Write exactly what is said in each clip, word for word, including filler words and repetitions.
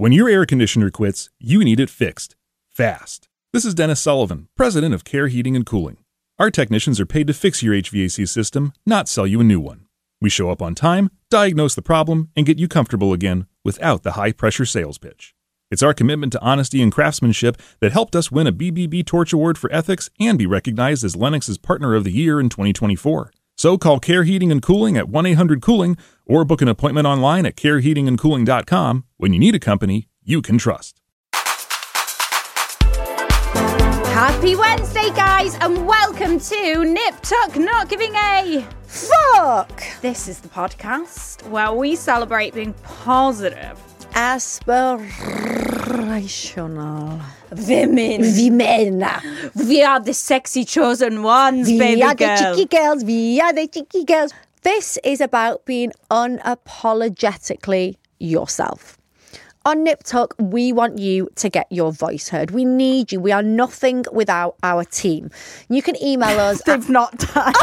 When your air conditioner quits, you need it fixed. Fast. This is Dennis Sullivan, president of Care Heating and Cooling. Our technicians are paid to fix your H V A C system, not sell you a new one. We show up on time, diagnose the problem, and get you comfortable again without the high-pressure sales pitch. It's our commitment to honesty and craftsmanship that helped us win a B B B Torch Award for Ethics and be recognized as Lennox's Partner of the Year in twenty twenty-four. So call Care Heating and Cooling at one eight hundred cooling or book an appointment online at care heating and cooling dot com when you need a company you can trust. Happy Wednesday, guys, and welcome to Nip Tuck Not Giving a Fuck. This is the podcast where we celebrate being positive, aspirational women. women. We are the sexy chosen ones, We baby are girl. the cheeky girls. We are the cheeky girls. This is about being unapologetically yourself. On Nip Tuck, we want you to get your voice heard. We need you. We are nothing without our team. You can email us. They've not died.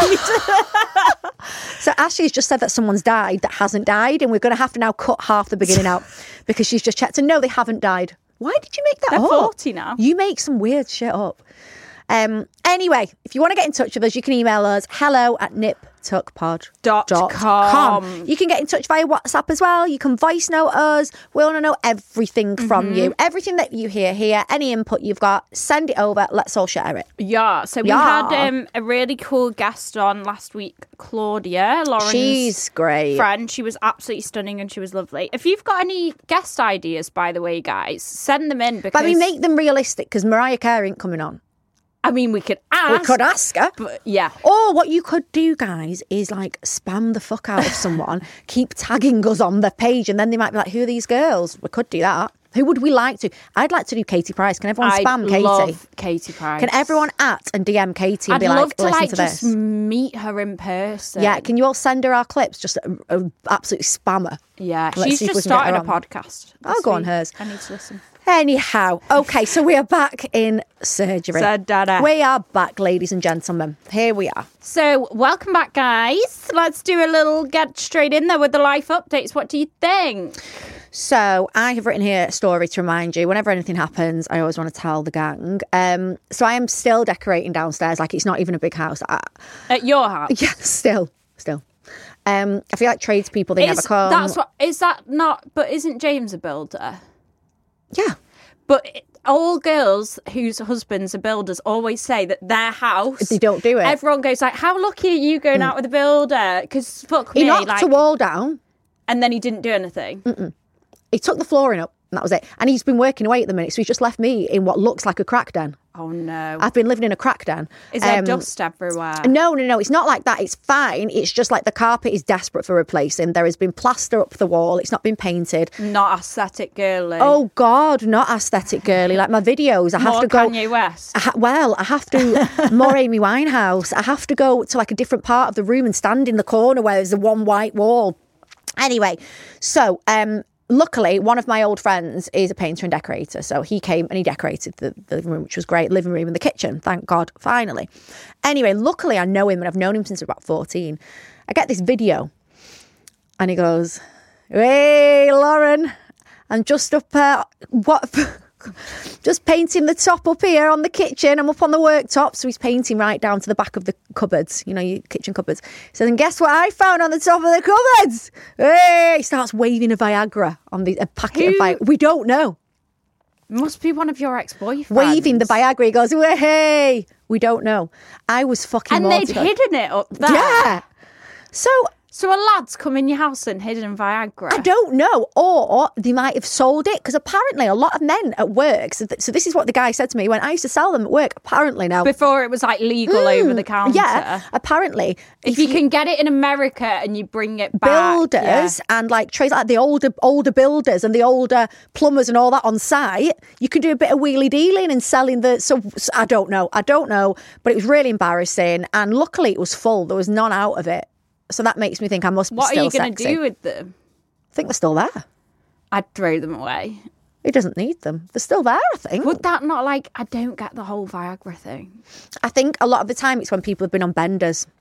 So Ashley's just said that someone's died that hasn't died, and we're going to have to now cut half the beginning out because she's just checked. And no, they haven't died. Why did you make that They're up? forty now. You make some weird shit up. Um, anyway, if you want to get in touch with us, you can email us hello at nip tuck pod Dot dot com. com. You can get in touch via WhatsApp as well. You can voice note us. We want to know everything from Mm-hmm. you. Everything that you hear here, any input you've got, send it over. Let's all share it. Yeah, so we Yeah. had um, a really cool guest on last week, Claudia, Lauren's She's great. friend. She was absolutely stunning and she was lovely. If you've got any guest ideas, by the way, guys, send them in because But we make them realistic because Mariah Carey ain't coming on. I mean, we could ask. We could ask her. But yeah. Or what you could do, guys, is like spam the fuck out of someone, keep tagging us on the page, and then they might be like, who are these girls? We could do that. Who would we like to? I'd like to do Katie Price. Can everyone I spam Katie? love Katie Price. Can everyone at and D M Katie and I'd be love like, to listen like to just this? meet her in person. Yeah, can you all send her our clips? Just a, a absolute spammer. Yeah, Let's she's see if just we can get her started a on. podcast. I'll this go on week. hers. I need to listen. Anyhow, okay, so we are back in surgery. Surgery. We are back, ladies and gentlemen. Here we are. So, welcome back, guys. Let's do a little get straight in there with the life updates. What do you think? So I have written here a story to remind you whenever anything happens, I always want to tell the gang. Um, so I am still decorating downstairs like it's not even a big house. I, At your house? yeah, still, still. Um, I feel like tradespeople, they Is, never come. that's what, is that not, but isn't James a builder? Yeah. But it- all girls whose husbands are builders always say that their house, They don't do it. everyone goes like, how lucky are you going out with a builder? Because fuck He me. knocked like, a wall down. and then he didn't do anything. He took the flooring up and that was it. And he's been working away at the minute. So he's just left me in what looks like a crack den. Oh no. I've been living in a crack den. Is there Um, dust everywhere? No, no, no. It's not like that. It's fine. It's just like the carpet is desperate for replacing. There has been plaster up the wall. It's not been painted. Not aesthetic girly. Oh God, not aesthetic girly. Like my videos, I have More to go. Kanye West. I ha- well, I have to more Amy Winehouse. I have to go to like a different part of the room and stand in the corner where there's the one white wall. Anyway, so um, luckily, one of my old friends is a painter and decorator. So he came and he decorated the, the living room, which was great. Living room and the kitchen. Thank God, finally. Anyway, luckily I know him and I've known him since about fourteen. I get this video and he goes, "Hey, Lauren, I'm just up, uh, what, just painting the top up here on the kitchen. I'm up on the worktop." So he's painting right down to the back of the cupboards, you know, your kitchen cupboards. So then guess what I found on the top of the cupboards? Hey, he starts waving a Viagra on the a packet Who- of Viagra. We don't know. Must be one of your ex-boyfriends. Waving the Viagra. He goes, hey, we don't know. I was fucking And they'd mortified. hidden it up there. Yeah. So So a lad's come in your house and hidden Viagra. I don't know. Or they might have sold it because apparently a lot of men at work. So, th- so this is what the guy said to me when I used to sell them at work. Apparently now. Before it was like legal over the counter. Yeah. Apparently. If, you, can get it in America and you bring it back. builders yeah. and like trades like the older older builders and the older plumbers and all that on site, you can do a bit of wheelie dealing and selling the. So, so I don't know. I don't know. But it was really embarrassing. And luckily it was full. There was none out of it. So that makes me think I must be What still are you going to sexy. do with them? I think they're still there. I'd throw them away. He doesn't need them. They're still there, I think. Would that not like, I don't get the whole Viagra thing. I think a lot of the time it's when people have been on benders.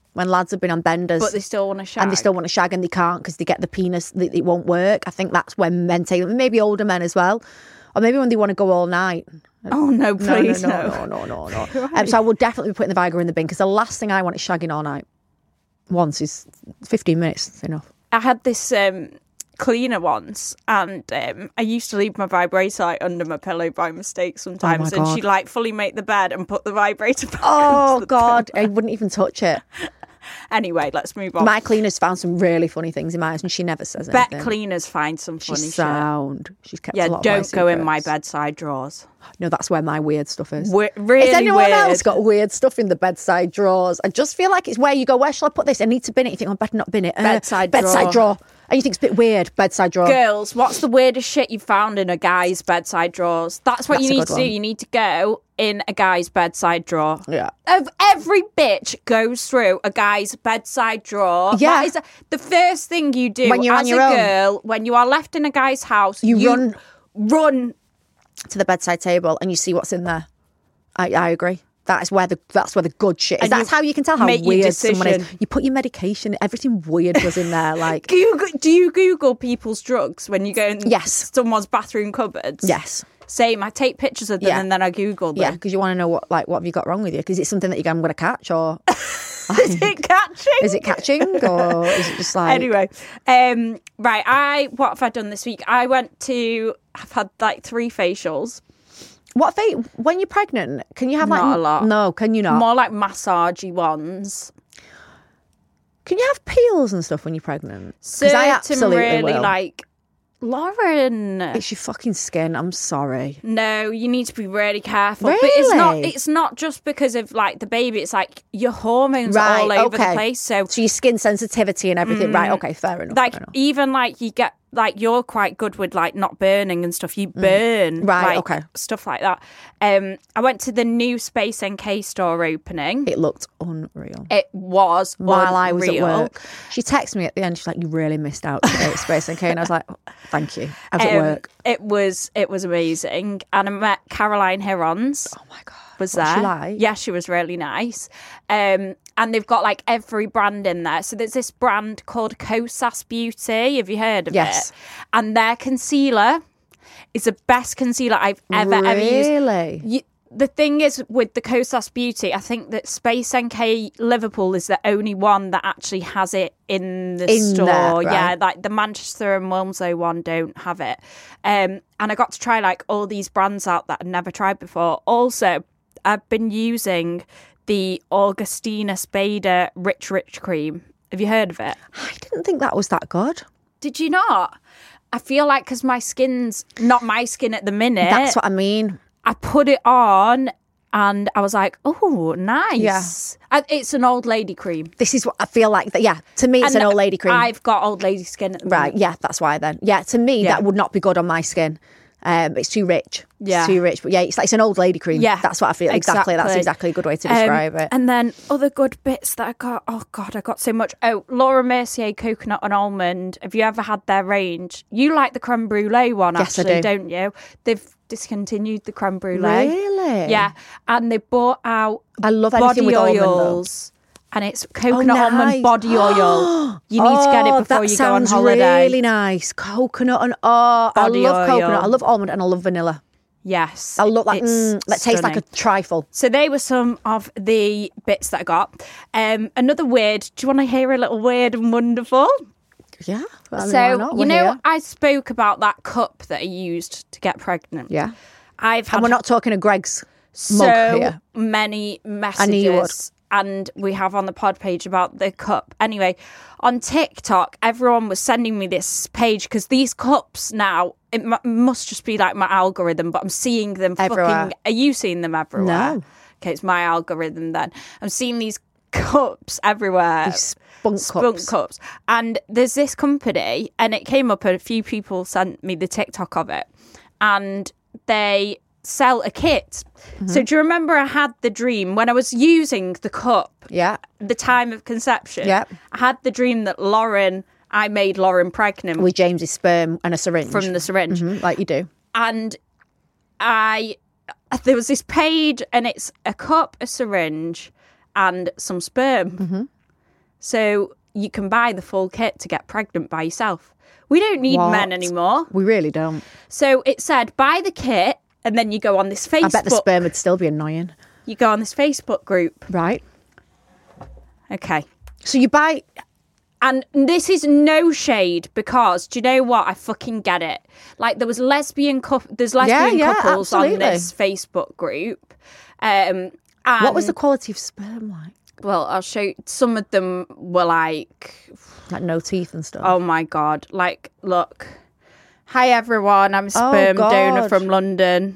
when lads have been on benders. But they still want to shag. And they still want to shag and they can't because they get the penis, that it won't work. I think that's when men take, maybe older men as well. Or maybe when they want to go all night. Oh, no, please, no. No, no. no, no, no, no. Right. um, so I will definitely be putting the Viagra in the bin because the last thing I want is shagging all night. Once is fifteen minutes, is enough. I had this um, cleaner once, and um, I used to leave my vibrator like, under my pillow by mistake sometimes, Oh my and God. she'd like fully make the bed and put the vibrator back. Oh, onto the God. pillow. I wouldn't even touch it. Anyway, let's move on. My cleaner's found some really funny things in my house and she never says Bet anything. cleaners find some funny She's shit. sound. She's kept Yeah, a lot don't of my go in my secrets. bedside drawers. No, that's where my weird stuff is. We- really Has anyone weird. else got weird stuff in the bedside drawers? I just feel like it's where you go, where shall I put this? I need to bin it. You think, oh, I better not bin it. Uh, Bedside bedside drawer. drawer. And you think it's a bit weird, bedside drawer. Girls, what's the weirdest shit you've found in a guy's bedside drawers? That's what That's you a need good to one. do. You need to go in a guy's bedside drawer. Yeah. Of every bitch goes through a guy's bedside drawer. Yeah. That is the first thing you do When you're as on your a own. girl when you are left in a guy's house. You run- run. To the bedside table and you see what's in there. I, I agree. That is where the that's where the good shit is. And That's you how you can tell how make your weird someone is. decision. You put your medication, everything weird was in there. Like Google, do you Google people's drugs when you go in Yes. someone's bathroom cupboards? yes, Same. I take pictures of them Yeah. and then I Google them. yeah, because you want to know what like what have you got wrong with you? Because it's something that you're going to catch, or Is it catching? is it catching, or is it just like Anyway, um, right. I what have I done this week? I went to. I've had like three facials. What fa- when you're pregnant? Can you have like Not a lot. No, can you not? More like massagey ones. Can you have peels and stuff when you're pregnant? Because Certain I absolutely really will. like Lauren. It's your fucking skin. I'm sorry. No, you need to be really careful. But it's not. Really? It's not just because of like the baby. It's like your hormones Right, are all over okay. the place. So So your skin sensitivity and everything. Right? Okay, fair enough. like fair enough. even like you get like you're quite good with like not burning and stuff. You burn, Mm. Right, like, okay. stuff like that. Um, I went to the new Space N K store opening. It looked unreal. It was While I was at unreal. work, she texted me at the end. She's like, "You really missed out today at Space N K," and I was like, "Thank you." I was at Um, work. It was it was amazing, and I met Caroline Herons. Oh my god, Was What's there? she like? Yeah, she was really nice. Um, and they've got like every brand in there. So there's this brand called Kosas Beauty. Have you heard of Yes. it? And their concealer is the best concealer I've ever ever used. Really? You, the thing is with the Kosas Beauty, I think that Space N K Liverpool is the only one that actually has it in the In store. there, Yeah, right. like the Manchester and Wilmslow one don't have it. Um, and I got to try like all these brands out that I'd never tried before. Also, I've been using the Augustina Spader Rich Rich Cream. Have you heard of it? I didn't think that was that good. Did you not? I feel like because my skin's not my skin at the minute. That's what I mean. I put it on and I was like, oh, nice. Yeah. And it's an old lady cream. This is what I feel like. That, yeah, to me, it's And an old lady cream. I've got old lady skin at the Right, minute. yeah, that's why then. Yeah, to me, Yeah. that would not be good on my skin. Um, it's too rich. Yeah. It's too rich. But yeah, it's like it's an old lady cream. Yeah, That's what I feel. Exactly. That's exactly. exactly a good way to Um, describe it. And then other good bits that I got. Oh, God, I got so much. Oh, Laura Mercier Coconut and Almond. Have you ever had their range? You like the creme brulee one, Yes, I actually, do. don't you? They've discontinued the creme brulee. Really? Yeah. And they bought out I love anything body with almond, though. oils. And it's coconut Oh, almond nice. body oil. You need to get it Oh, before that you go on sounds holiday. really nice. Coconut and oh, Body I love oil. coconut. I love almond and I love vanilla. Yes. I look like it's mm, that tastes like a stunning. trifle. So they were some of the bits that I got. Um, another weird. Do you want to hear a little weird and wonderful? Yeah. I mean, why so not? you We're know, here. I spoke about that cup that I used to get pregnant. Yeah. I've had And we're not talking a Greg's so mug here. many knew you would. messages. And we have on the pod page about the cup. Anyway, on TikTok, everyone was sending me this page because these cups now, it m- must just be like my algorithm, but I'm seeing them Everywhere. fucking. Are you seeing them everywhere? No. Okay, it's my algorithm then. I'm seeing these cups everywhere. These spunk Spunk cups. cups. And there's this company, and it came up, and a few people sent me the TikTok of it, and they sell a kit. Mm-hmm. So do you remember I had the dream when I was using the cup, Yeah. the time of conception? Yeah. I had the dream that Lauren, I made Lauren pregnant With James's sperm and a syringe. from the syringe. Mhm, like you do. And I, there was this page, and it's a cup, a syringe, and some sperm. Mm-hmm. So you can buy the full kit to get pregnant by yourself. We don't need What? men anymore. We really don't. So it said, buy the kit, and then you go on this Facebook. I bet the sperm would still be annoying. You go on this Facebook group. Right. Okay. So you buy... And this is no shade because, do you know what? I fucking get it. Like, there was lesbian couple, there's lesbian yeah, couples absolutely. on this Facebook group. Um, and, What was the quality of sperm like? Well, I'll show you. Some of them were like, Like no teeth and stuff? oh my God. Like, look. Hi, everyone. I'm a sperm God. donor from London.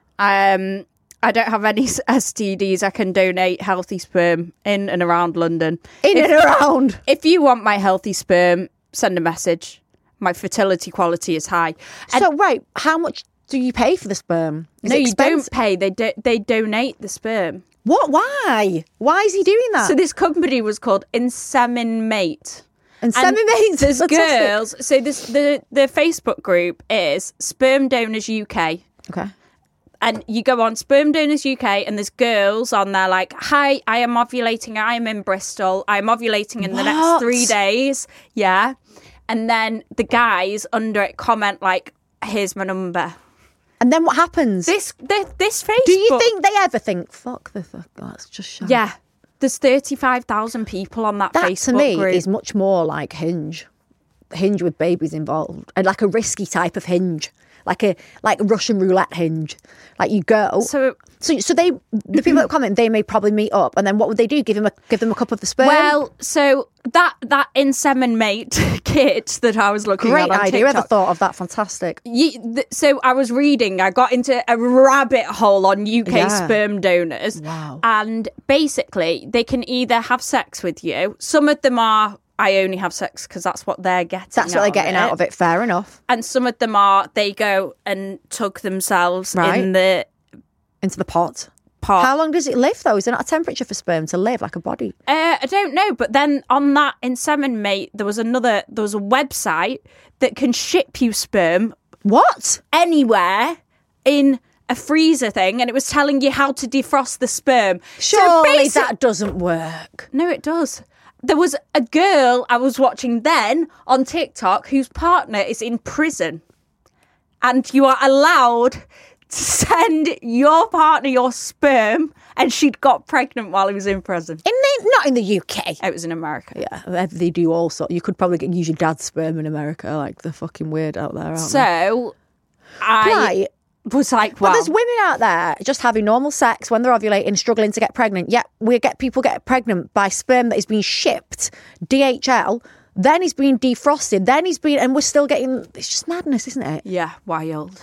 Um, I don't have any S T Ds. I can donate healthy sperm in and around London. In If- and around. If you want my healthy sperm, send a message. My fertility quality is high. And So, wait, how much do you pay for the sperm? Is no, it you expensive? don't pay. They do, they donate the sperm. What? Why? Why is he doing that? So this company was called Insemin Mate. and send me mates. There's Fantastic. girls. So this the the Facebook group is Sperm Donors U K. Okay. And you go on Sperm Donors U K, and there's girls on there like, hi, I am ovulating. I am in Bristol. I'm ovulating in the next What? three days. Yeah. And then the guys under it comment like, here's my number. And then what happens? This this, this Facebook. do you think they ever think, fuck the fuck, that's just shit? Yeah. There's thirty-five thousand people on that, That Facebook to me group. is much more like Hinge. Hinge with babies involved. And like a risky type of Hinge. Like a like Russian roulette Hinge. Like you go. So So, so they, the people that comment, they may probably meet up, and then what would they do? Give him a, give them a cup of the sperm. Well, so that that Insemin Mate kit that I was looking great at on idea. Whoever TikTok. thought of that? Fantastic. You, th- so I was reading, I got into a rabbit hole on U K Yeah. sperm donors. Wow. And basically, they can either have sex with you. Some of them are, I only have sex because that's what they're getting That's what out they're getting of out of it. Fair enough. And some of them are, they go and tug themselves Right. in the Into the pot. pot. How long does it live though? Is there not a temperature for sperm to live like a body? Uh, I don't know, but then on that Insemin Mate, there was another, there was a website that can ship you sperm What? anywhere in a freezer thing, and it was telling you how to defrost the sperm. So Surely basic- that doesn't work. No, it does. There was a girl I was watching then on TikTok whose partner is in prison, and you are allowed to send your partner your sperm, and she'd got pregnant while he was in prison. In the, not in the U K. It was in America. Yeah, they do all sorts. You could probably get, use your dad's sperm in America. Like they're fucking weird out there, aren't they? So I Right. was like, wow. But there's women out there just having normal sex when they're ovulating, struggling to get pregnant. Yet we get people get pregnant by sperm that is being shipped, D H L. Then he's being defrosted. Then he's been, and we're still getting. It's just madness, isn't it? Yeah, wild.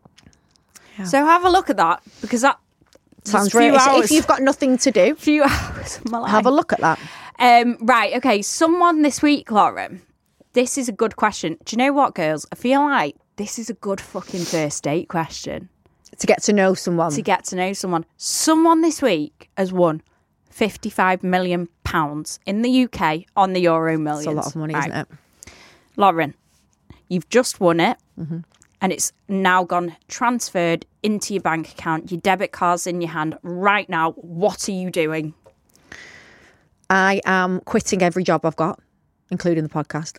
So have a look at that, because that Sounds few really. hours, If you've got nothing to do, few hours of my life. have a look at that. Um, right, okay. Someone this week, Lauren. This is a good question. Do you know what, girls? I feel like this is a good fucking first date question To get to know someone. to get to know someone. Someone this week has won fifty-five million pounds in the U K on the Euro Millions. It's a lot of money, Right. isn't it? Lauren, you've just won it, Mm-hmm. and it's now gone transferred into your bank account. Your debit card's in your hand right now. What are you doing? I am quitting every job I've got, including the podcast.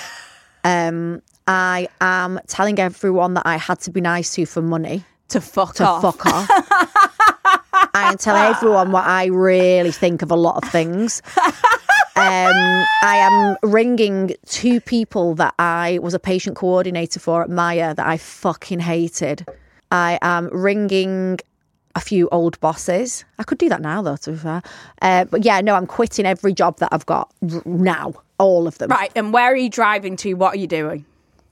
um, I am telling everyone that I had to be nice to for money To fuck to off. fuck off. I am telling everyone what I really think of a lot of things. Um, I am ringing two people that I was a patient coordinator for at Maya that I fucking hated. I am ringing a few old bosses. I could do that now, though, to be fair. Uh, but yeah, no, I'm quitting every job that I've got r- now. All of them. Right, and where are you driving to? What are you doing?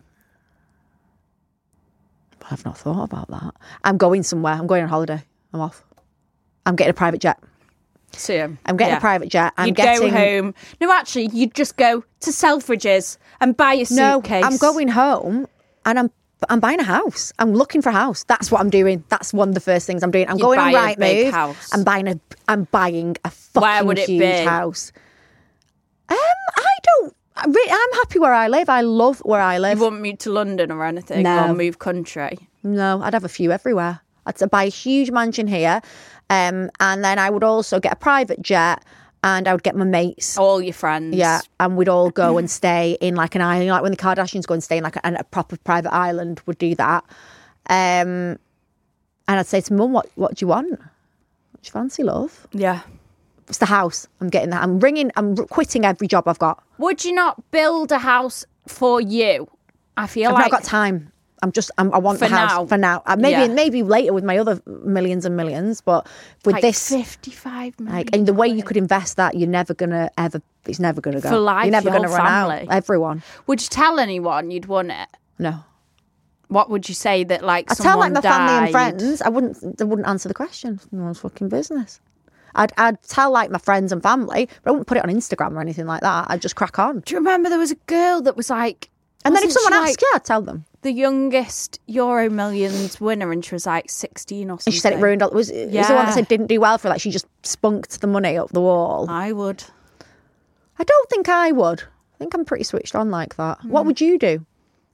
I've not thought about that. I'm going somewhere. I'm going on holiday. I'm off. I'm getting a private jet. See him. I'm getting Yeah. a private jet. I'm You'd getting... go home. No, actually, you'd just go to Selfridges and buy a No, suitcase. I'm going home and I'm I'm buying a house. I'm looking for a house. That's what I'm doing. That's one of the first things I'm doing. I'm You'd going on buy a big Rightmove. house. I'm buying a I'm buying a fucking Where would it huge be? house. Um, I don't. I re- I'm happy where I live. I love where I You live. wouldn't move to London or anything, No. or move country. No, I'd have a few everywhere. I'd buy a huge mansion here, um, and then I would also get a private jet and I would get my mates. All your friends. Yeah, and we'd all go and stay in like an island, like when the Kardashians go and stay in like a, a proper private island, would do that. Um, and I'd say to Mum, what, what do you want? What do you fancy, love? Yeah. It's the house. I'm getting that. I'm ringing, I'm quitting every job I've got. Would you not build a house for you? I feel I've like... not got time. I'm just, I'm, I want For the house now. for now. Uh, maybe Yeah. maybe later with my other millions and millions, but with like this... fifty-five million. Like, and the way you could invest that, you're never going to ever, it's never going to go. For life, You're never your going to whole run family. out. Everyone. Would you tell anyone you'd won it? No. What would you say that like I someone tell like my family and died? friends. I wouldn't. They wouldn't answer the question. No one's fucking business. I'd I'd tell like my friends and family, but I wouldn't put it on Instagram or anything like that. I'd just crack on. Do you remember there was a girl that was like... And then if wasn't someone she, asks, like, yeah, I'd tell them. the youngest Euro Millions winner, and she was like sixteen or something. And she said it ruined all. It was, it was the one that Yeah. said didn't do well for her, like she just spunked the money up the wall. I would. I don't think I would. I think I'm pretty switched on like that. Mm. What would you do?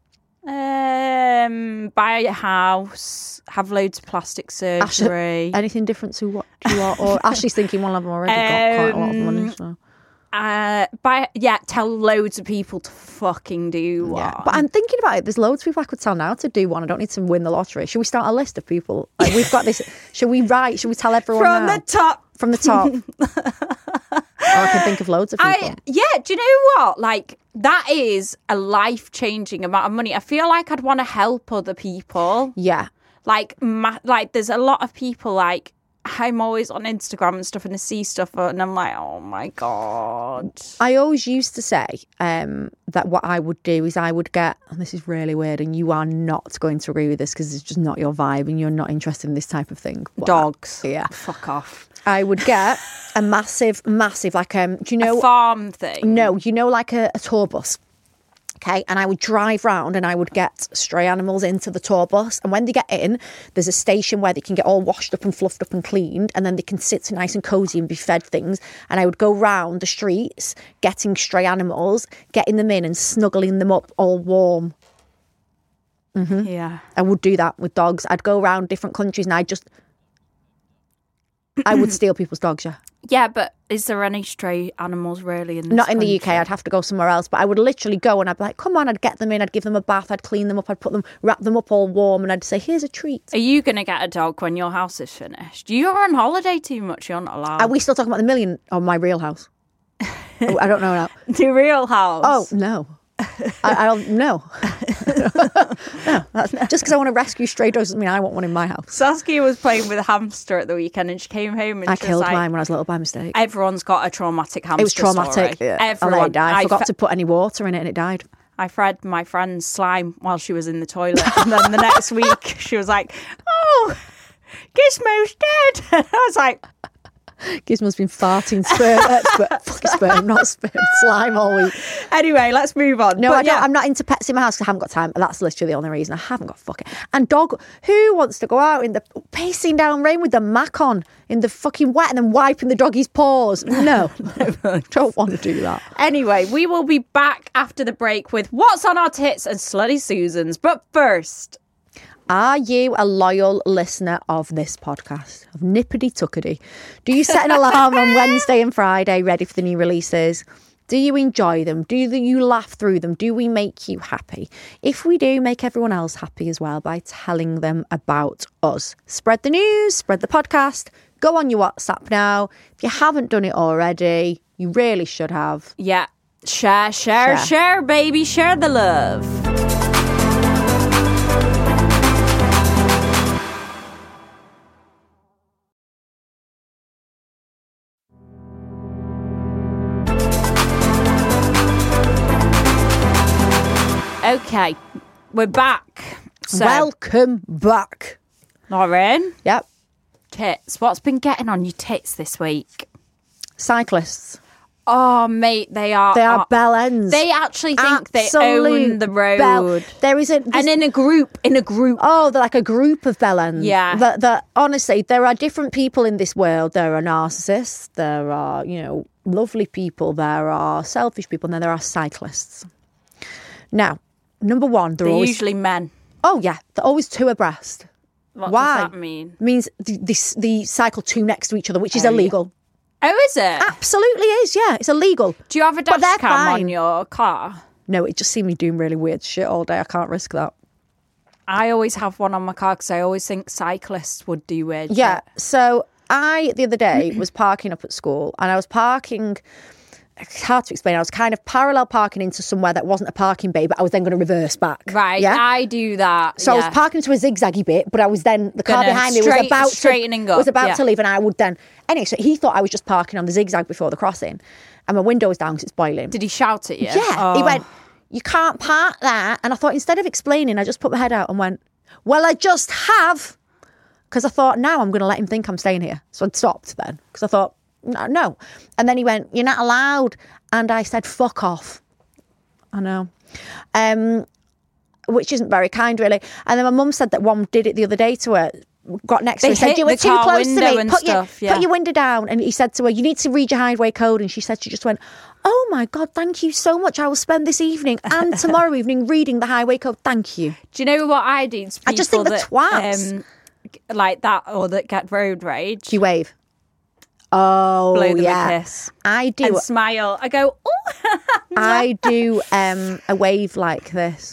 Um, buy a house, have loads of plastic surgery. Anything different to what you are? Or Ashley's thinking one of them already got quite a lot of money. Um, So. Uh, buy yeah, tell loads of people to fucking do one. Yeah, but I'm thinking about it. There's loads of people I could tell now to do one. I don't need to win the lottery. Should we start a list of people? Like, we've got this. Should we write? Should we tell everyone From now? the top. From the top. Or I can think of loads of people. I yeah, do you know what? Like that is a life changing amount of money. I feel like I'd want to help other people. yeah. Like ma- like there's a lot of people like I'm always on Instagram and stuff and I see stuff and I'm like, oh my God. I always used to say um, that what I would do is I would get, and this is really weird, and you are not going to agree with this because it's just not your vibe and you're not interested in this type of thing. But Dogs. yeah. Fuck off. I would get a massive, massive, like, um, do you know? A farm thing. No, you know, like a, a tour bus. Okay, and I would drive round and I would get stray animals into the tour bus. And when they get in, there's a station where they can get all washed up and fluffed up and cleaned. And then they can sit nice and cosy and be fed things. And I would go round the streets getting stray animals, getting them in and snuggling them up all warm. Mm-hmm. Yeah. I would do that with dogs. I'd go around different countries and I'd just... I would steal people's dogs, yeah. Yeah, but is there any stray animals really in this Not in the U K, country? I'd have to go somewhere else. But I would literally go and I'd be like, come on, I'd get them in, I'd give them a bath, I'd clean them up, I'd put them, wrap them up all warm, and I'd say, here's a treat. Are you going to get a dog when your house is finished? You're on holiday too much. You're not allowed. Are we still talking about the million on my real house? Oh, I don't know now. The real house. Oh, no. I, I don't know. No, that's, just because I want to rescue stray dogs doesn't mean I want one in my house. Saskia was playing with a hamster at the weekend and she came home and I she killed was like, mine when I was little by mistake. everyone's got a traumatic hamster It was traumatic. story. Yeah. I let Everyone. it die. I I forgot fe- to put any water in it and it died. I fed my friend's slime while she was in the toilet. And then the next week she was like, oh, Gizmo's dead. And I was like, Gizmo's been farting sperm, uh, sperm, fucking sperm, not sperm, slime all week. anyway, let's move on. No, But I don't. yeah. I'm not into pets in my house because I haven't got time. That's literally the only reason. I haven't got fucking... And dog, who wants to go out in the pacing down rain with the mac on in the fucking wet and then wiping the doggy's paws? No, I don't want to do that. Anyway, we will be back after the break with What's on Our Tits and Slutty Susans. But first... Are you a loyal listener of this podcast, of Nippity Tuckety? Do you set an alarm on Wednesday and Friday ready for the new releases? Do you enjoy them? Do you laugh through them? Do we make you happy? If we do, make everyone else happy as well by telling them about us. Spread the news, spread the podcast. Go on your WhatsApp now. If you haven't done it already, you really should have. Yeah. Share, share, Share. share, baby. Share the love. Okay, we're back. So, Welcome back. Lauren, Yep. tits. What's been getting on your tits this week? Cyclists. Oh, mate, they are. They are uh, bell ends. They actually think they Absolute own the road. bell- There is a... And in a group, in a group. Oh, they're like a group of bellends. Yeah. That, that honestly, there are different people in this world. There are narcissists. There are, you know, lovely people. There are selfish people. And then there are cyclists. Now, number one, they're They're always... usually men. Oh, yeah. They're always two abreast. What Why? does that mean? Means the, the, the cycle two next to each other, which is Oh, yeah. illegal. Oh, is it? Absolutely is, yeah. It's illegal. Do you have a But they're dash cam fine. on your car? No, it just see me doing really weird shit all day. I can't risk that. I always have one on my car because I always think cyclists would do weird Yeah. shit. So I, the other day, was parking up at school and I was parking... It's hard to explain. I was kind of parallel parking into somewhere that wasn't a parking bay, but I was then going to reverse back. Right, Yeah. I do that. So yeah. I was parking to a zigzaggy bit, but I was then the car Gonna behind me was straight- about straightening to up, was about yeah. to leave, and I would then anyway. So he thought I was just parking on the zigzag before the crossing, and my window was down because it's boiling. Did he shout at you? Yeah, he Oh. went, "You can't park there," and I thought instead of explaining, I just put my head out and went, "Well, I just have," because I thought now I'm going to let him think I'm staying here. So I stopped then because I thought no, no, and then he went, "You're not allowed." And I said, "Fuck off." I know. Um, which isn't very kind, really. And then my mum said that one did it the other day to her, got next They to her, said, hit "You were the too car close to window me. and Put, stuff, your, yeah. put your window down." And he said to her, "You need to read your highway code." And she said, she just went, "Oh my God, thank you so much. I will spend this evening and tomorrow evening reading the highway code. Thank you." Do you know what I do? To I just think people the that, twats. Um, like that or that get road rage. Do you wave? Oh, Blow them yeah. a kiss. I do. And smile. I go, oh. I do um, a wave like this.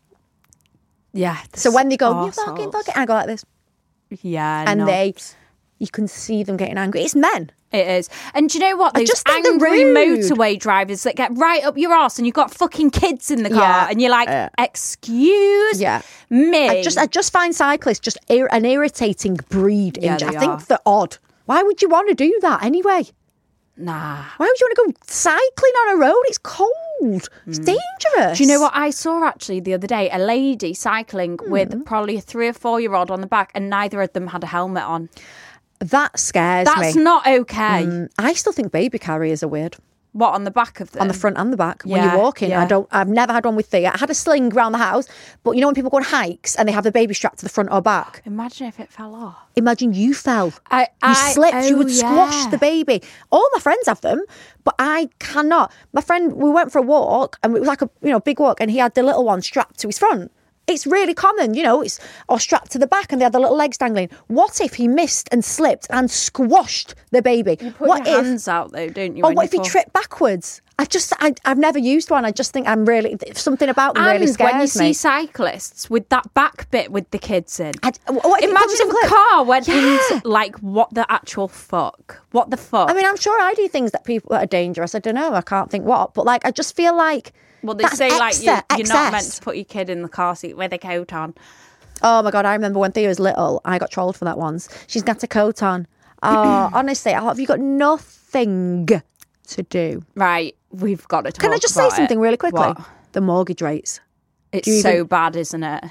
Yeah. So when they go, "You arseholes. fucking fucking," I go like this. Yeah. And no. they, you can see them getting angry. It's men. It is. And do you know what? I Those just think they're angry rude. motorway drivers that get right up your arse and you've got fucking kids in the car Yeah. and you're like, Yeah. excuse Yeah. me. I just, I just find cyclists just ir- an irritating breed. in Yeah, gen- I they think are. they're odd. Why would you want to do that anyway? Nah. Why would you want to go cycling on a road? It's cold. It's dangerous. Do you know what I saw actually the other day? A lady cycling Hmm. with probably a three or four year old on the back and neither of them had a helmet on. That scares That's me. not okay. Mm, I still think baby carriers are weird. What, on the back of them? On the front and the back when Yeah, you're walking. yeah. I don't. I've never had one with Thea. I had a sling around the house, but you know when people go on hikes and they have the baby strapped to the front or back. Imagine if it fell off. Imagine you fell. I, You I, slipped. oh, you would squash yeah. the baby. All my friends have them, but I cannot. My friend, we went for a walk, and it was like a you know big walk, and he had the little one strapped to his front. It's really common, you know, it's or strapped to the back, and they had the little legs dangling. What if he missed and slipped and squashed the baby? You put what your if? hands out though, don't you? Or when what you if he fall? tripped backwards? I just, I, I've never used one. I just think I'm really something about them really And scares when you see me. cyclists with that back bit with the kids in. I, what if it comes Imagine if a unglued? car went Yeah. into, like, what the actual fuck? What the fuck? I mean, I'm sure I do things that people that are dangerous. I don't know. I can't think what, but like, I just feel like. well, they that's say, like, extra- you, you're not meant excess. to put your kid in the car seat with a coat on. Oh my God, I remember when Thea was little, I got trolled for that once. She's got a coat on. Oh, honestly, have you got nothing to do? Right, we've got to talk Can I just say about something it. really quickly? What? The mortgage rates. It's Do you so even- bad, isn't it?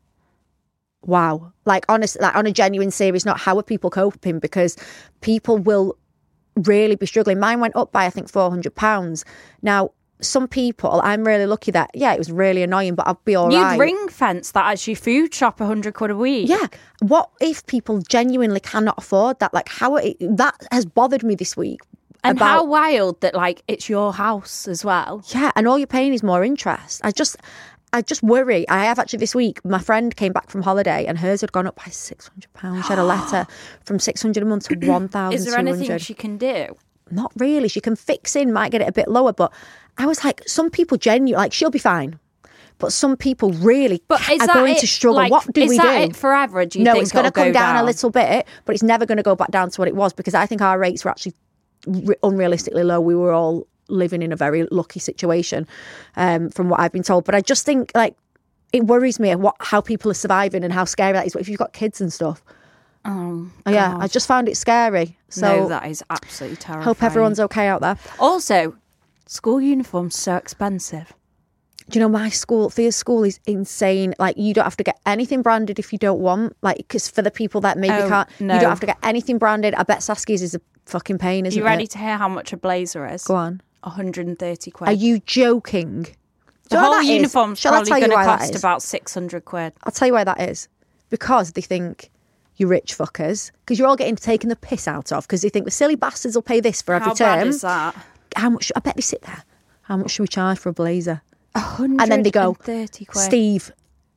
Wow. Like, honestly, like on a genuine serious note, how are people coping? Because people will really be struggling. Mine went up by, I think, four hundred pounds. Now, some people, I'm really lucky that, yeah, it was really annoying, but I'll be all You'd right. ring fence that as your food shop one hundred quid a week. Yeah. What if people genuinely cannot afford that? Like, how it, that has bothered me this week. And about, how wild that, like, it's your house as well. Yeah, and all you're paying is more interest. I just, I just worry. I have actually this week, my friend came back from holiday and hers had gone up by six hundred pounds. She had a letter from six hundred a month to one thousand Is two there hundred. anything she can do? Not really. She can fix in, might get it a bit lower, but I was like, some people genuinely, like, she'll be fine. But some people really But ca- is are that going it, to struggle. like, What do is we that do? it forever? Do you no, think it's going to it'll come go down, down a little bit, but it's never going to go back down to what it was because I think our rates were actually re- unrealistically low. We were all living in a very lucky situation, um, from what I've been told. But I just think, like, it worries me what how people are surviving and how scary that is. But if you've got kids and stuff, Oh, yeah, God. I just found it scary. So No, that is absolutely terrifying. hope everyone's okay out there. Also, school uniforms so expensive. Do you know my school, Thea's school is insane. Like, you don't have to get anything branded if you don't want. Like, because for the people that maybe Oh, can't, no. you don't have to get anything branded. I bet Saskia's is a fucking pain, Are isn't you ready it? to hear how much a blazer is? Go on. one hundred thirty quid. Are you joking? Do the you know what whole that is? uniform's Shall I probably tell you going to why that cost is? about six hundred quid. I'll tell you why that is. Because they think you're rich fuckers. Because you're all getting taken the piss out of. Because they think the silly bastards will pay this for every How term. bad is that? How much? I bet they sit there. How much should we charge for a blazer? one hundred And then they go, thirty quid. Steve,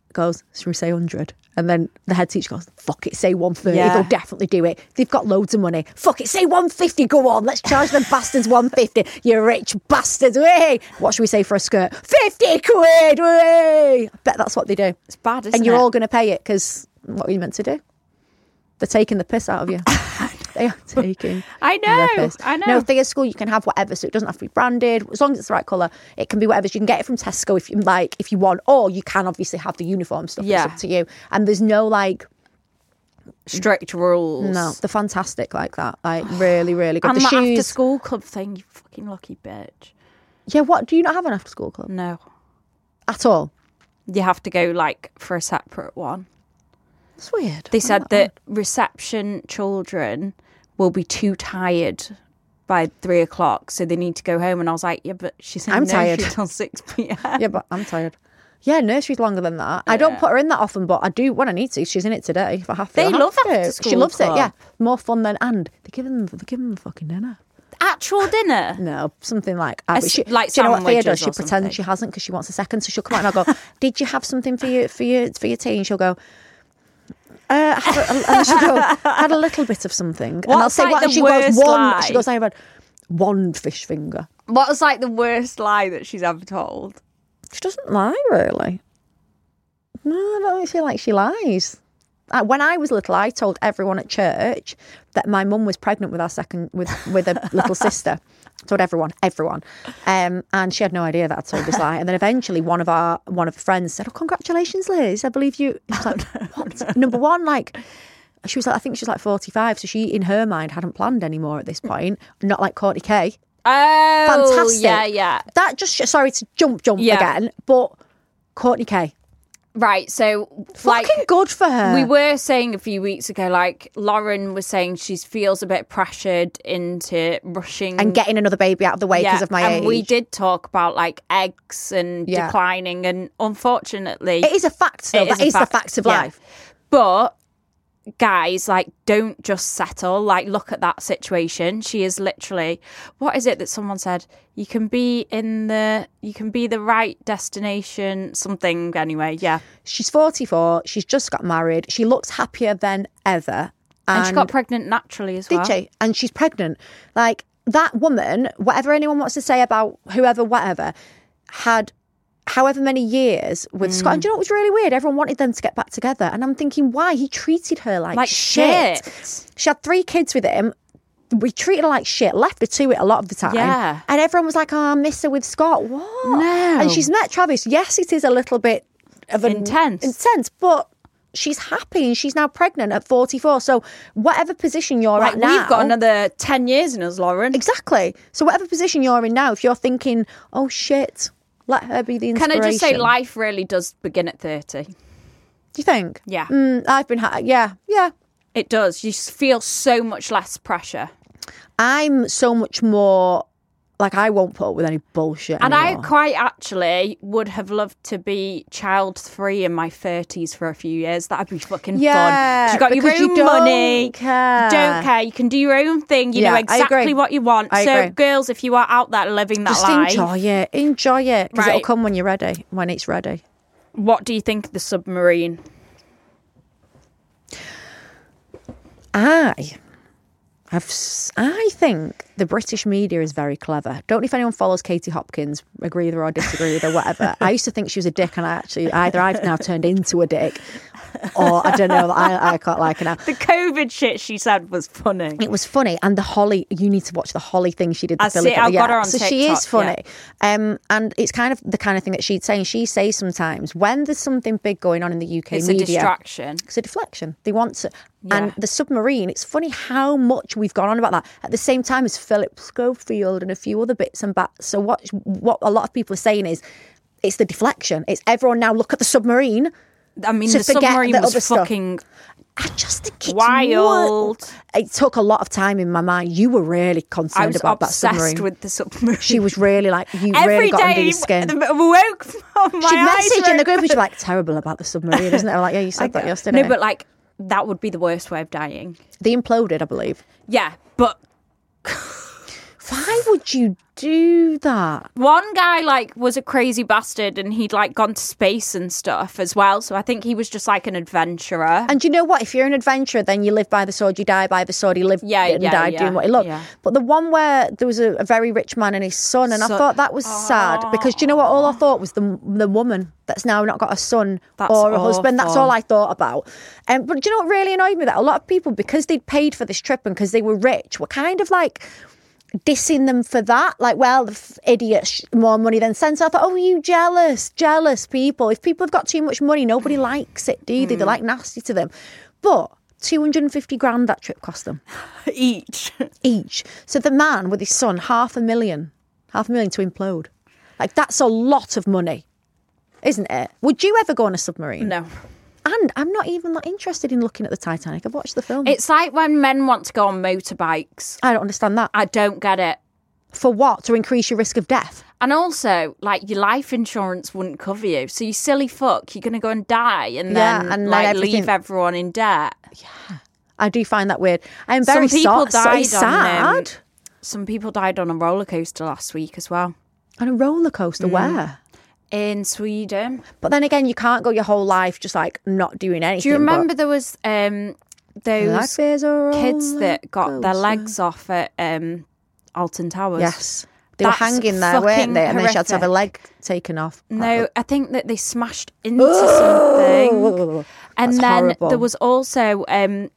goes, should we say one hundred? And then the head teacher goes, fuck it, say one thirty. Yeah. They'll definitely do it. They've got loads of money. Fuck it, say one fifty. Go on, let's charge them bastards one fifty. You rich bastards. Way. What should we say for a skirt? fifty quid. Way. I bet that's what they do. It's bad, isn't And you're it? all going to pay it because what are you meant to do? They're taking the piss out of you. They are taking I the know, piss. I know. No, thing is, school, you can have whatever, so it doesn't have to be branded. As long as it's the right colour, it can be whatever. So you can get it from Tesco if you like, if you want, or you can obviously have the uniform stuff. Yeah. It's up to you. And there's no like, Strict rules. no, they're fantastic like that. Like really, really good. And the that shoes. after school club thing, you fucking lucky bitch. Yeah, what do you not have an after school club No. at all? You have to go like for a separate one. It's weird. They I'm said not- that reception children will be too tired by three o'clock, so they need to go home. And I was like, yeah, but she's in I'm nursery tired. till six p.m. Yeah, but I'm tired. Yeah, nursery's longer than that. I don't Yeah. put her in that often, but I do when I need to. She's in it today if I have to. They I have love to. after She school loves club. it. Yeah, more fun than and they're giving them they're giving them fucking dinner. Actual dinner. No, something like A uh, s- she, like do you know what Thea does? sandwiches She or pretends something. she hasn't because she wants a second. So she'll come out and I'll go, "Did you have something for you for your for your tea?" And she'll go. Uh, I had a, and then she'll go, I had a little bit of something. And I'll What's say, like what? the And she goes, worst one. lie? She goes, I had one fish finger. What was like the worst lie that she's ever told? She doesn't lie, really. No, I don't feel like she lies. Uh, when I was little, I told everyone at church that my mum was pregnant with our second, with with a little sister. I told everyone, everyone, um, and she had no idea that I told this lie. And then eventually, one of our one of her friends said, "Oh, congratulations, Liz! I believe you." I was like, "What?" Number one, like. She was like, I think she was like forty-five, so she, in her mind, hadn't planned anymore at this point. Not like Courtney Kay. Oh, Fantastic. yeah, yeah. That just, sorry to jump, jump Yeah. again, but Courtney Kay. Right, so like Fucking good for her. we were saying a few weeks ago, like Lauren was saying she feels a bit pressured into rushing and getting another baby out of the way because of my and age. we did talk about like eggs and Yeah. declining, and unfortunately, It is a fact, though. it That a is the fact, fact of yeah. life. But guys, like, don't just settle. Like, look at that situation. She is literally, what is it that someone said? You can be in the, you can be the right destination, something anyway. Yeah. She's forty-four. She's just got married. She looks happier than ever. And, she got pregnant naturally as well. Did she? And she's pregnant. Like, that woman, whatever anyone wants to say about whoever, whatever, had however many years with Scott. And do you know what was really weird? Everyone wanted them to get back together. And I'm thinking, why? He treated her like, Like shit. shit. She had three kids with him. We treated her like shit, left her to it a lot of the time. Yeah. And everyone was like, oh, I miss her with Scott. What? No. And she's met Travis. Yes, it is a little bit of an Intense. intense, but she's happy and she's now pregnant at forty-four. So whatever position you're Like, at now. we've got another ten years in us, Lauren. Exactly. So whatever position you're in now, if you're thinking, oh shit, let her be the Can inspiration. I just say, life really does begin at thirty. Do you think? Yeah. Mm, I've been, ha- yeah, yeah. It does. You just feel so much less pressure. I'm so much more, like, I won't put up with any bullshit And anymore. I quite actually would have loved to be child free in my thirties for a few years. That'd be fucking Yeah, fun. You got your because own you don't money. care. You don't care. You can do your own thing. You Yeah, know I exactly agree. what you want. I so, agree. girls, if you are out there living that Just life, enjoy it. Enjoy it. Because it'll Right. come when you're ready, when it's ready. what do you think of the submarine? I have, s- I think the British media is very clever. Don't know if anyone follows Katie Hopkins, agree with her or disagree with her, whatever. I used to think she was a dick, and I actually either I've now turned into a dick, or I don't know. I I quite like her now. The COVID shit she said was funny. It was funny, and the Holly. You need to watch the Holly thing she did. The I Philip- see, I've yeah. got her on So she is TikTok, funny, um, and it's kind of the kind of thing that she'd say. And she says sometimes when there's something big going on in the U K It's a media, distraction. it's a deflection. They want to. Yeah. And the submarine, it's funny how much we've gone on about that at the same time as Philip Schofield and a few other bits and bats. So what what a lot of people are saying is it's the deflection. It's everyone now look at the submarine. I mean, to the forget submarine the was other stuff. fucking I just think it's wild. wor- It took a lot of time in my mind. You were really I concerned was about that obsessed submarine. with the submarine. She was really like, you Every really got under day, your skin. I woke from my She'd eyes message were in the group and she'd be open. like, terrible about the submarine, isn't it? I'm like, yeah, you said that yesterday. No, but like, that would be the worst way of dying. They imploded, I believe. Yeah, but Why would you do that? One guy like was a crazy bastard and he'd like gone to space and stuff as well. So I think he was just like an adventurer. And you know what? If you're an adventurer, then you live by the sword, you die by the sword. He lived Yeah, and yeah, died yeah, doing what he loved. yeah. But the one where there was a, a very rich man and his son, and I So- thought that was sad because do you know what? All I thought was the the woman that's now not got a son That's or a husband. That's awful. all I thought about. Um, but do you know what really annoyed me? That a lot of people, because they'd paid for this trip and because they were rich, were kind of like dissing them for that. Like, well, the f- idiot, sh- more money than sense. I thought, oh, you jealous, jealous people. If people have got too much money, nobody likes it, do they? They're like nasty to them. But two hundred fifty grand that trip cost them Each. each. So the man with his son, half a million, half a million to implode. Like, that's a lot of money, isn't it? Would you ever go on a submarine? No. And I'm not even that interested in looking at the Titanic. I've watched the film. It's like when men want to go on motorbikes. I don't understand that. I don't get it. For what? To increase your risk of death? And also, like, your life insurance wouldn't cover you. So you silly fuck, you're going to go and die and Yeah, then, and then like, everything- leave everyone in debt. I do find that weird. I'm very Some people so- so died it's on, um, sad. Some people died on a roller coaster last week as well. On a roller coaster, Mm. where? In Sweden. But then again, you can't go your whole life just like not doing anything. Do you remember but there was um, those life is a kids roller that got their coaster. legs off at um, Alton Towers? Yes. They That's were hanging there, weren't fucking they? And then she had to have a horrific. leg taken off. No, I think that they smashed into something. And That's then horrible. there was also, um,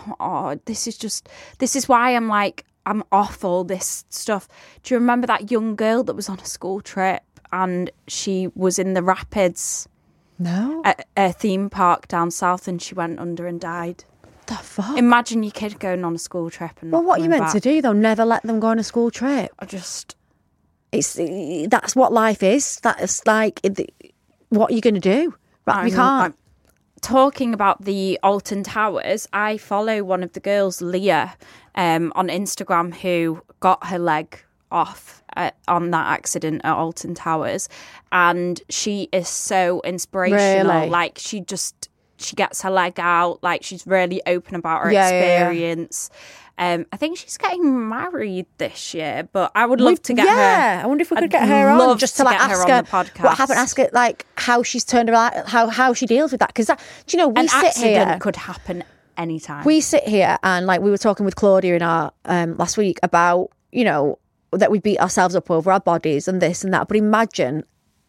oh, this is just, this is why I'm like, I'm off all this stuff. Do you remember that young girl that was on a school trip and she was in the rapids No. at a theme park down south and she went under and died? the fuck? Imagine your kid going on a school trip and Well, not what are you coming meant to back. do though? Never let them go on a school trip. I just, It's that's what life is. That's like, it- what are you going to do? Right, we I'm- can't. I'm- talking about the Alton Towers, I follow one of the girls, Leah, um, on Instagram, who got her leg off uh, on that accident at Alton Towers, and she is so inspirational. Really? Like, she just she gets her leg out. Like, she's really open about her Yeah, yeah, yeah. experience. Um, I think she's getting married this year, but I would love We- to get yeah, her. Yeah, I wonder if we could I'd get her on love just to to like get her ask on her, the podcast. what happened. Ask her like how she's turned around, how how she deals with that. Because that, do you know, we An sit accident here. could happen anytime. We sit here and like we were talking with Claudia in our um, last week about, you know, that we beat ourselves up over our bodies and this and that. But imagine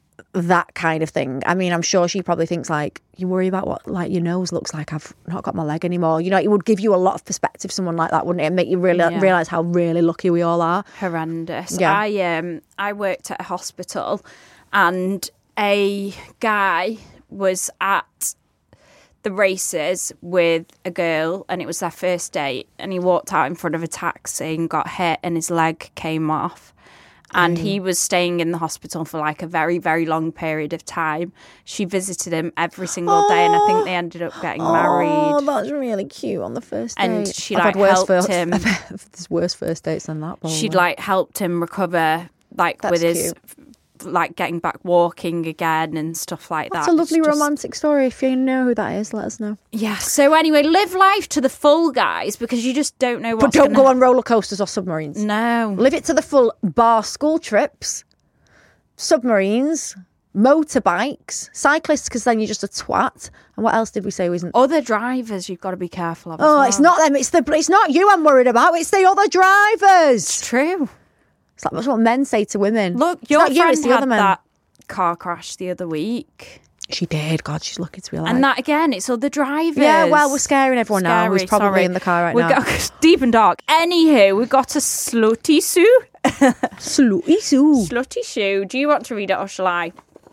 that kind of thing. I mean, I'm sure she probably thinks like, you worry about what like your nose looks like. I've not got my leg anymore. You know, it would give you a lot of perspective, someone like that, wouldn't it? And make you really Yeah. realise how really lucky we all are. Horrendous. Yeah. I um I worked at a hospital and a guy was at the races with a girl and it was their first date and he walked out in front of a taxi and got hit and his leg came off. And he was staying in the hospital for like a very, very long period of time. She visited him every single day and I think they ended up getting Oh, married. that's really cute on the first date. And she, I've like, had worse helped first, him. There's worse first dates than that. Probably. She'd like helped him recover like That's with his cute. like getting back walking again and stuff like That's that. a lovely It's just- romantic story. If you know who that is, let us know. Yeah. So anyway, live life to the full, guys, because you just don't know But what's don't gonna... go on roller coasters or submarines. No. Live it to the full. Bar school trips, submarines, motorbikes, cyclists, because then you're just a twat. And what else did we say wasn't? Other drivers, you've got to be careful of. as Oh, well. it's not them. It's the. It's not you. I'm worried about. It's the other drivers. true. It's like that's what men say to women. Look, It's your not you. friend It's the had other men. that car crash the other week, She did. God, she's lucky to be alive. and that again, it's other drivers. Yeah, well, we're scaring everyone now who's Scary, probably sorry. in the car right we now. Got, deep and dark. Anywho, we got a slutty Sue. Slutty Sue. Slutty Sue. Do you want to read it or shall I?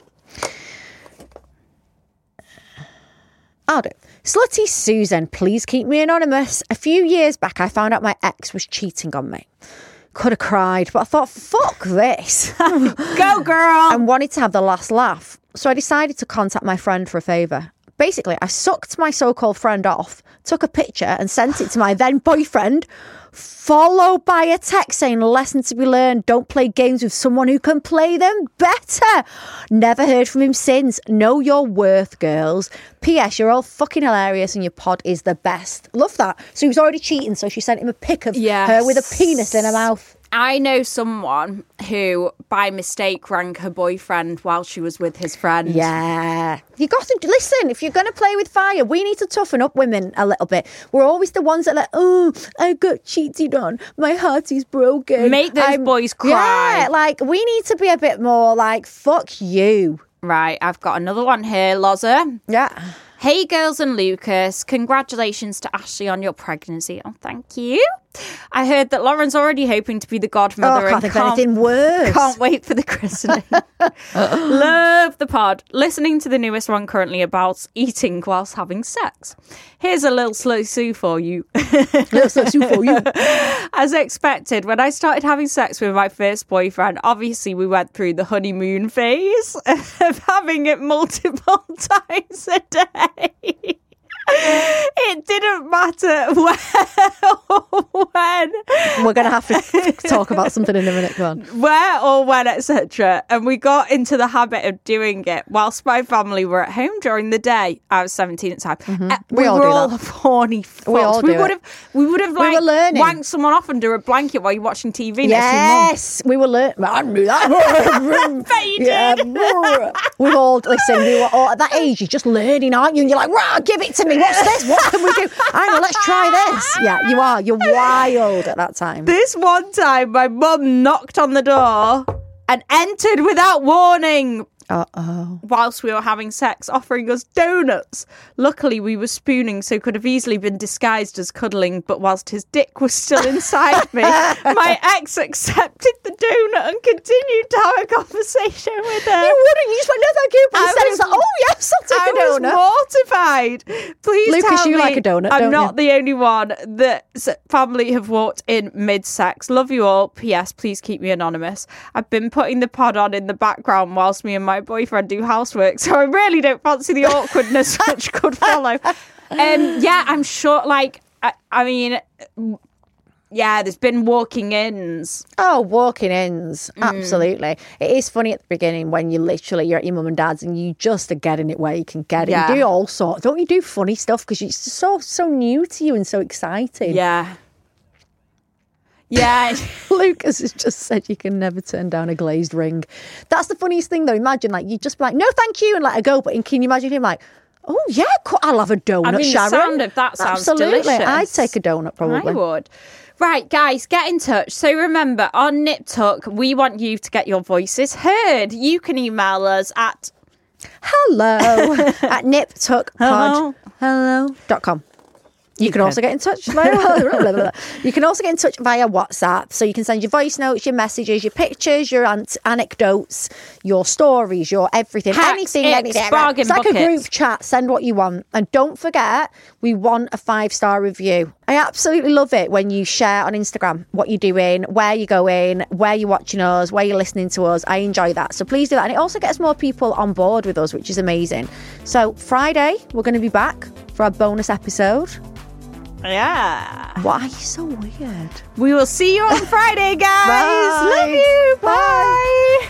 I'll do. Slutty Susan, please keep me anonymous. A few years back, I found out my ex was cheating on me. Could have cried, but I thought, fuck this. Go, girl. And wanted to have the last laugh. So I decided to contact my friend for a favour. Basically, I sucked my so-called friend off, took a picture and sent it to my then boyfriend, followed by a text saying, lesson to be learned, don't play games with someone who can play them better. Never heard from him since. Know your worth, girls. P S You're all fucking hilarious and your pod is the best. Love that. So he was already cheating, so she sent him a pic of Yes. her with a penis in her mouth. I know someone who, by mistake, rang her boyfriend while she was with his friend. Yeah. You got to listen. If you're going to play with fire, we need to toughen up women a little bit. We're always the ones that are like, oh, I got cheated on. My heart is broken. Make those I'm... boys cry. Yeah, like we need to be a bit more like, fuck you. Right, I've got another one here, Loza. Yeah. Hey, girls and Lucas. Congratulations to Ashley on your pregnancy. Oh, thank you. I heard that Lauren's already hoping to be the godmother. Oh, I can't and think can't, of anything worse. Can't wait for the christening. Love the pod. Listening to the newest one currently about eating whilst having sex. Here's a little slow sue for you. Little slow sue for you. As expected, when I started having sex with my first boyfriend, obviously we went through the honeymoon phase of having it multiple times a day. It didn't matter where or when. We're going to have to talk about something in a minute. Go on. Where or when, et cetera. And we got into the habit of doing it whilst my family were at home during the day. I was seventeen at the time. Mm-hmm. Uh, we, we all were do all that. horny fucks. We all do we would it. have, we would have like we were learning. wanked someone off under a blanket while you're watching T V next Yes, we were learning. I knew that. Bet you Yeah. did. We've all, listen, we were all at that age, you're just learning, aren't you? And you're like, rah, give it to me. What's this? What can we do? I know, let's try this. Yeah, you are. You're wild at that time. This one time, my mum knocked on the door and entered without warning. Uh-oh. Whilst we were having sex, offering us donuts. Luckily, we were spooning, so could have easily been disguised as cuddling, but whilst his dick was still inside me, my ex accepted the donut and continued to have a conversation with her. You wouldn't. You just went, no, thank you. But I instead, was- it's like, oh, yes, I'll take I a was donut. mortified. Please Lucas, tell you me like a donut, I'm don't not you? the only one that s- family have walked in mid-sex. Love you all. P S. Please keep me anonymous. I've been putting the pod on in the background whilst me and my boyfriend do housework, so I really don't fancy the awkwardness which could follow. Um, yeah, I'm sure, like, I, I mean, yeah, there's been walking ins. Oh, walking ins. Absolutely. It is funny at the beginning when you literally, you're at your mum and dad's and you just are getting it where you can get it. Yeah. You do all sorts. Don't you do funny stuff because it's so, so new to you and so exciting. Yeah. Yeah. Lucas has just said you can never turn down a glazed ring. That's the funniest thing, though. Imagine, like, you just be like, no, thank you, and let her go. But can you imagine him like, oh, yeah, co- I'll have a donut, I mean, the Sharon. sound of that sounds Absolutely. delicious. I'd take a donut, probably. I would. Right, guys, get in touch. So remember, on Nip Tuck, we want you to get your voices heard. You can email us at Hello at nip tuck pod Hello. hello dot com. You, you can, can also get in touch. You can also get in touch via WhatsApp. So you can send your voice notes, your messages, your pictures, your ant- anecdotes, your stories, your everything. Hacks, anything, icks, anything. bargain It's like buckets. a group chat. Send what you want. And don't forget, we want a five-star review. I absolutely love it when you share on Instagram what you're doing, where you're going, where you're watching us, where you're listening to us. I enjoy that. So please do that. And it also gets more people on board with us, which is amazing. So Friday, we're going to be back for our bonus episode. Yeah. Why are you so weird? We will see you on Friday, guys. Bye. Love you. Bye. Bye.